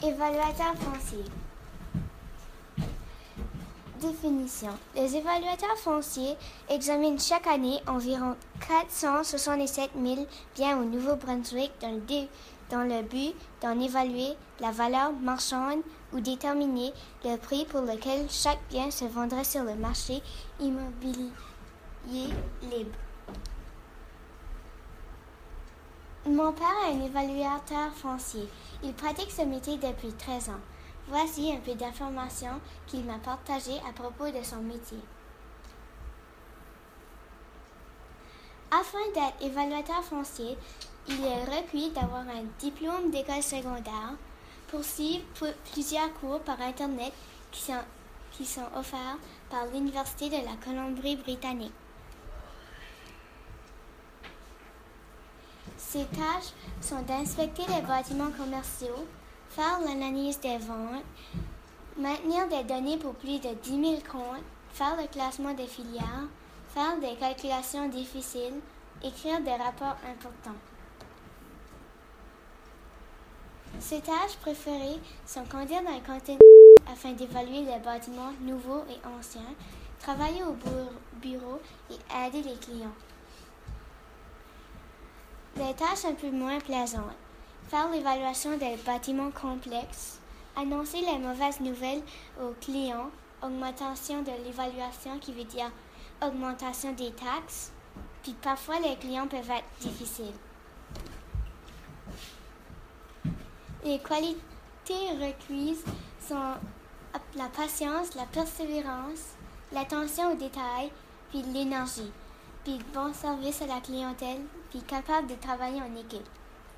Évaluateur foncier. Définition. Les évaluateurs fonciers examinent chaque année environ 467 000 biens au Nouveau-Brunswick dans le but d'en évaluer la valeur marchande ou déterminer le prix pour lequel chaque bien se vendrait sur le marché immobilier libre. Mon père est un évaluateur foncier. Il pratique ce métier depuis 13 ans. Voici un peu d'informations qu'il m'a partagées à propos de son métier. Afin d'être évaluateur foncier, il est requis d'avoir un diplôme d'école secondaire, poursuivre plusieurs cours par Internet qui sont offerts par l'Université de la Colombie-Britannique. Ses tâches sont d'inspecter les bâtiments commerciaux, faire l'analyse des ventes, maintenir des données pour plus de 10 000 comptes, faire le classement des filières, faire des calculations difficiles, écrire des rapports importants. Ses tâches préférées sont conduire un conteneur afin d'évaluer les bâtiments nouveaux et anciens, travailler au bureau et aider les clients. Les tâches un peu moins plaisantes. Faire l'évaluation des bâtiments complexes, annoncer les mauvaises nouvelles aux clients, augmentation de l'évaluation qui veut dire augmentation des taxes, puis parfois les clients peuvent être difficiles. Les qualités requises sont la patience, la persévérance, l'attention aux détails, puis l'énergie, puis le bon service à la clientèle, puis capable de travailler en équipe.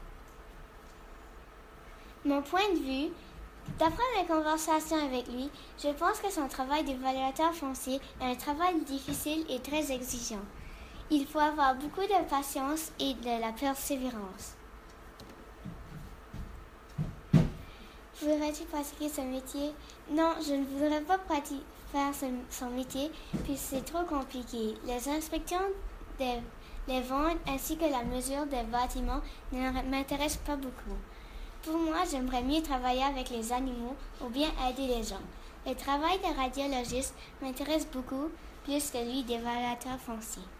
Mon point de vue, d'après mes conversations avec lui, je pense que son travail d'évaluateur foncier est un travail difficile et très exigeant. Il faut avoir beaucoup de patience et de la persévérance. Voudrais-tu pratiquer ce métier? Non, je ne voudrais pas faire son métier, puis c'est trop compliqué. Les inspections des ventes ainsi que la mesure des bâtiments ne m'intéressent pas beaucoup. Pour moi, j'aimerais mieux travailler avec les animaux ou bien aider les gens. Le travail de radiologiste m'intéresse beaucoup plus que celui d'évaluateur foncier.